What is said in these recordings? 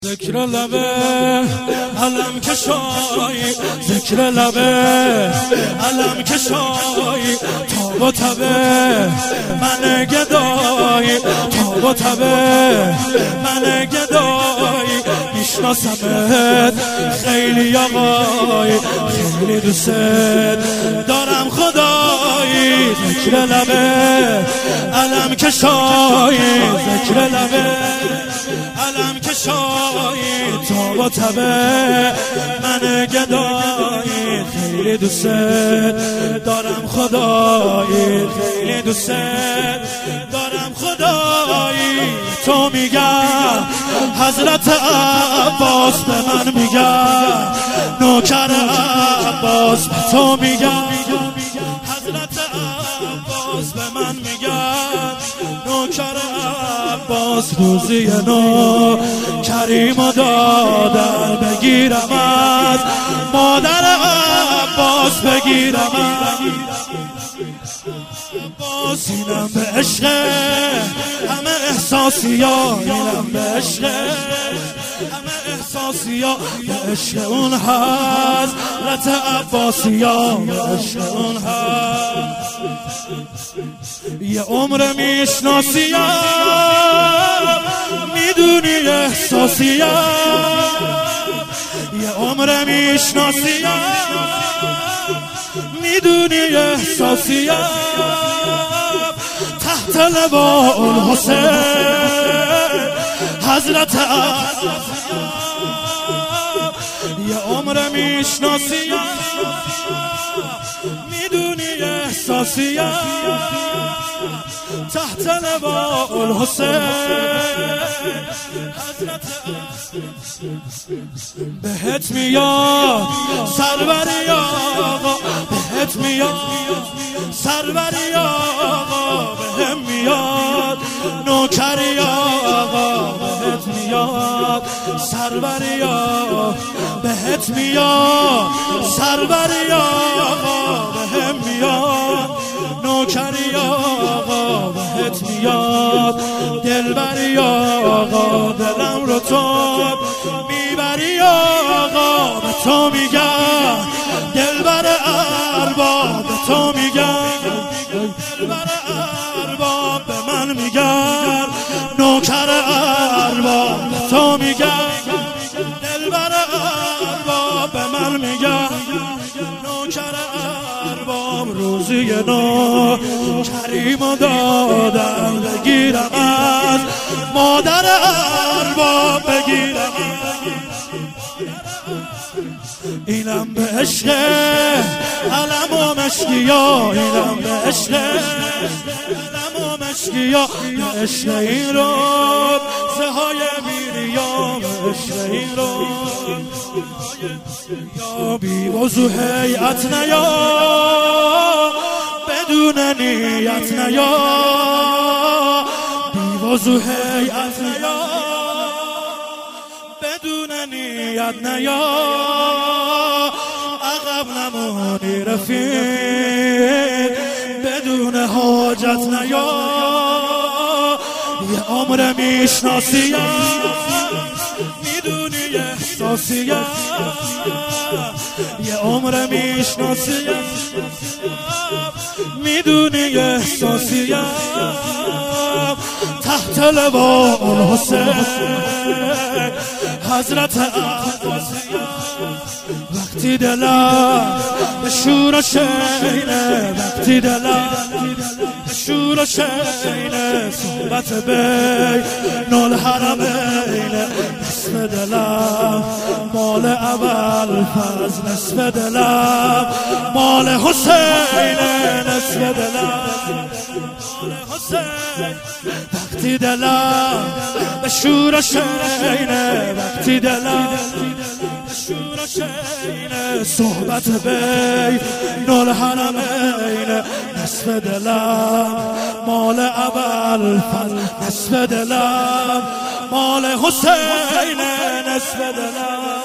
ذکر لبه علم کشایی، ذکر لبه علم کشایی، تاب و تبه من گدایی، تاب و تبه من گدایی، میشناسمت خیلی آقایی، خیلی دوست دارم خدایی. ذکر لبه علم کشایی، ذکر لبه علم کشایی، تاب و تبه من گدایی، خیلی دوست دارم خدایی، خیلی دوست دارم خدایی. تو میگم حضرت عباس، به من میگم نوکر عباس، به تو میگم حضرت عباس، به من میگم نوکر عباس. روزی نو کریم و دادن بگیرم از مادر عباس، بگیرم عباس. اینم به عشق همه احساسی ها، اینم به عشق همه احساسی ها، به عشق اون حضرت عباسی ها، به عشق اون یه عمر میشناسی ها، میدونی احساسی ها، یه عمر میشناسی ها، میدونی احساسی ها، تحت لواء الحسین حضرت یه عمر میشناسی ها، میدونی احساسی ها، تحت لواء الحسین حضرت بهت میاد سروری آقا، بهت میاد سروری آقا، بهم میاد نوکری آقا، بهت میاد سروری آقا، بهت میاد سروری آقا، بهم میاد نوکری آقا، بهت میاد دلبری آقا، دلم رو تو میبری آقا. به تو میگم دلبر ارباب، به تو میگم دلبر ارباب، به من میگم نوکر ارباب، به تو میگم دلبر ارباب، به من میگم نوکر ارباب. روزی نو کریم و دادن بگیرم از مادر ارباب، بگیرم اینم به عشق علم و مشکیا، اینم به عشق علم و مشکیا، به عشق این رو زهای بیریا، به عشق این رو یا بی وضوح هیئت نیا، بدون نیت نیا، بی وضوح هیئت نیا، بدون نیت نیا، عقب نمونی رفیق، بدون حاجت نیا. یه عمر میشناسی میدونی احساسی، یه عمر میشناسی میدونی احساسی، تحت لواء الحسین حضرت عباسی. وقتی دلم به شور و شینه، وقتی دلم به شور و شینه، صحبت بین الحرمین، نصف دلم مال ابوالفضل، نصف دلم مال حسین، نصف دلم مال حسین. وقتی دلم به شور و شینه، وقتی دلم به شور و شینه، صحبت بین الحرمین، نصف دلم مال ابوالفضل، نصف دلم مال حسین، نصف دلم.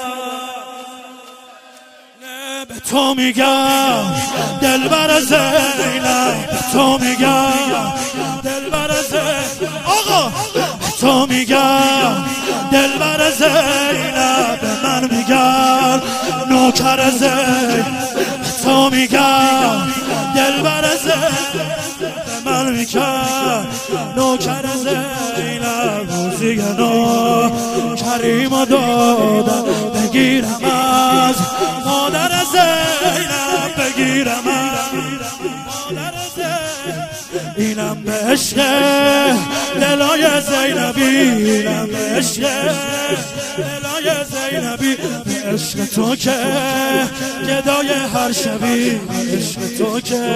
به تو میگم دلبر زینب، به تو میگم دلبر زینب آقا، تو میگم دلبر زینب، به من میگن نوکر زینب. تو میگم دلبر زینب، به من میگن نوکر زینب. روزی نو کریم دادن بگیرم از مادر زینب، بگیرم از مادر زینب. اینم به عشق دلای زینبی، اینم به عشق دلای زینبی. به عشق تو که گدای هر شبی، به عشق تو که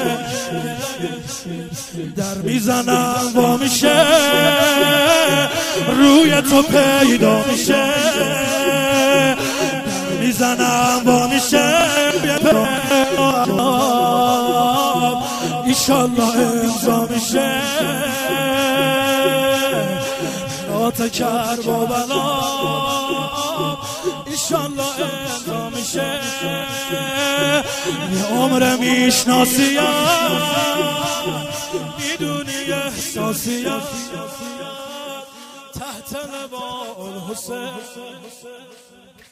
در میزنم وا میشه، روی تو پیدا میشه. در میزنم وا میشه، ایشالله امضا میشه. رات کرب و بلا ایشالله امضا میشه. یه عمر میشناسیم، میدونی احساسیم، تحت لوا الحسین.